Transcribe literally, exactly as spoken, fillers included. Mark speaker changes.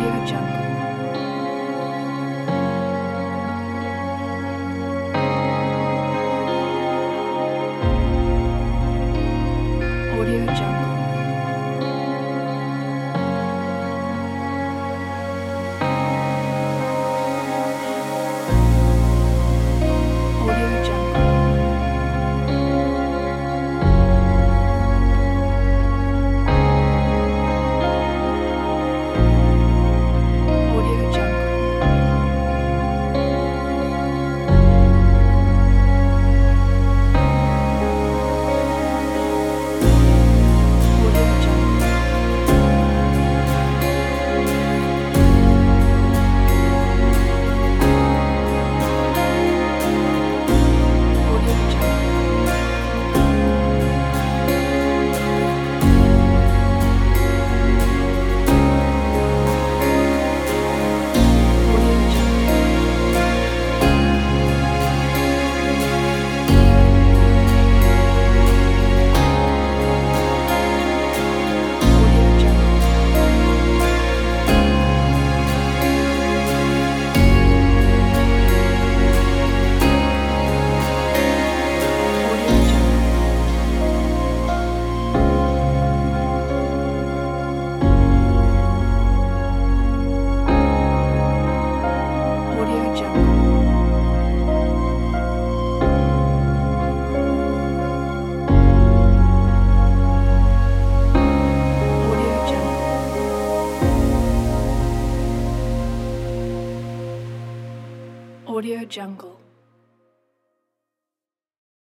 Speaker 1: Audio Jungle. Audio Jungle. Audio Jungle. Audio Jungle. Audio Jungle. Audio Jungle. Audio Jungle. Audio Jungle. Audio Jungle. Audio Jungle. Audio Jungle. Audio Jungle.